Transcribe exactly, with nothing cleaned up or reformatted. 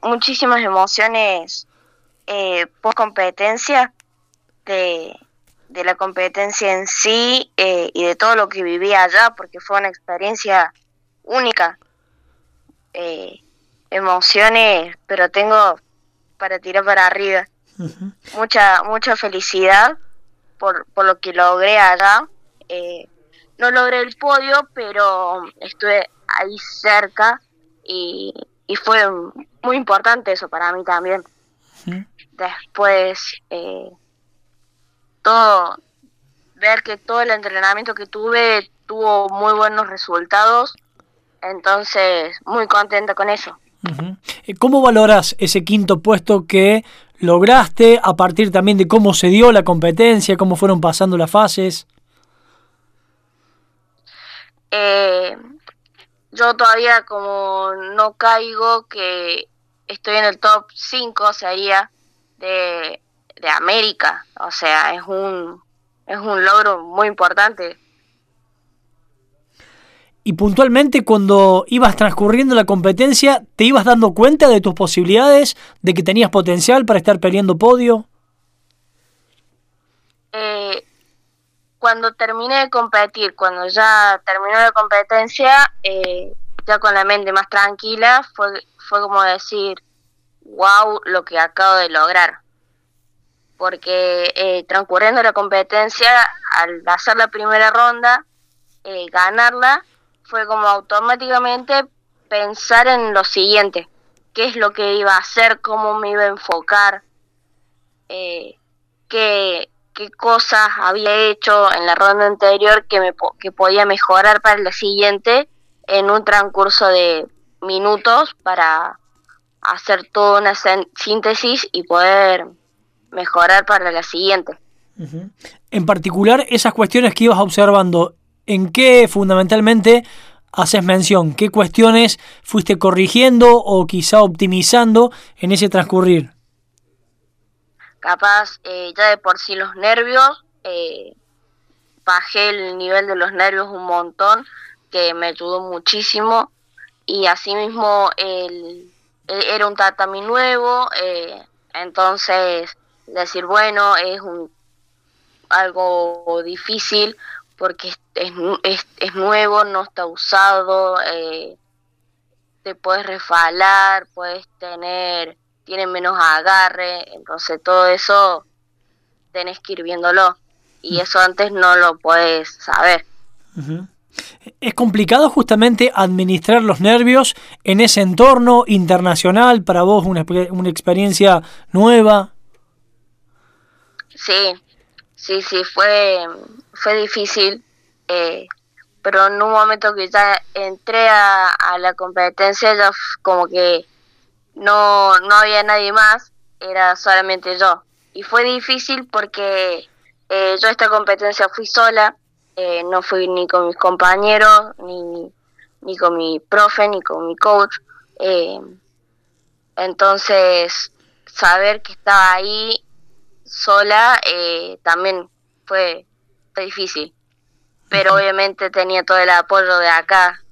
muchísimas emociones eh, post competencia, de, de la competencia en sí eh, y de todo lo que viví allá, porque fue una experiencia única. Eh, emociones, pero tengo para tirar para arriba. Uh-huh. Mucha, mucha felicidad por, por lo que logré allá. Eh, no logré el podio, pero estuve ahí cerca y, y fue muy importante eso para mí también. Uh-huh. Después, eh, todo, ver que todo el entrenamiento que tuve tuvo muy buenos resultados, entonces muy contenta con eso. Uh-huh. ¿Cómo valoras ese quinto puesto que lograste a partir también de cómo se dio la competencia, cómo fueron pasando las fases? Eh, yo todavía como no caigo que estoy en el top cinco, sería de, de América, o sea, es un es un logro muy importante. Y puntualmente cuando ibas transcurriendo la competencia, ¿te ibas dando cuenta de tus posibilidades, de que tenías potencial para estar peleando podio? Eh, cuando terminé de competir, cuando ya terminó la competencia, eh, ya con la mente más tranquila, fue, fue como decir, wow, lo que acabo de lograr. Porque eh, transcurriendo la competencia, al hacer la primera ronda, eh, ganarla, fue como automáticamente pensar en lo siguiente, qué es lo que iba a hacer, cómo me iba a enfocar, eh, qué, qué cosas había hecho en la ronda anterior que, me, que podía mejorar para la siguiente en un transcurso de minutos para hacer toda una síntesis y poder mejorar para la siguiente. Uh-huh. En particular, esas cuestiones que ibas observando, ¿en qué fundamentalmente haces mención? ¿Qué cuestiones fuiste corrigiendo o quizá optimizando en ese transcurrir? Capaz, eh, ya de por sí los nervios, eh, bajé el nivel de los nervios un montón, que me ayudó muchísimo, y asimismo el, el, era un tatami nuevo, eh, entonces decir, bueno, es un algo difícil porque es, es, es, es nuevo, no está usado, eh, te puedes resbalar, puedes tener, tiene menos agarre, entonces todo eso tenés que ir viéndolo y eso antes no lo puedes saber. Uh-huh. ¿Es complicado justamente administrar los nervios en ese entorno internacional? Para vos una, una experiencia nueva. Sí, sí, sí, fue, fue difícil, eh, pero en un momento que ya entré a, a la competencia ya como que no, no había nadie más, era solamente yo. Y fue difícil porque eh, yo a esta competencia fui sola, eh, no fui ni con mis compañeros, ni, ni con mi profe, ni con mi coach. Eh, entonces, saber que estaba ahí sola eh, también fue, fue difícil. Pero obviamente tenía todo el apoyo de acá,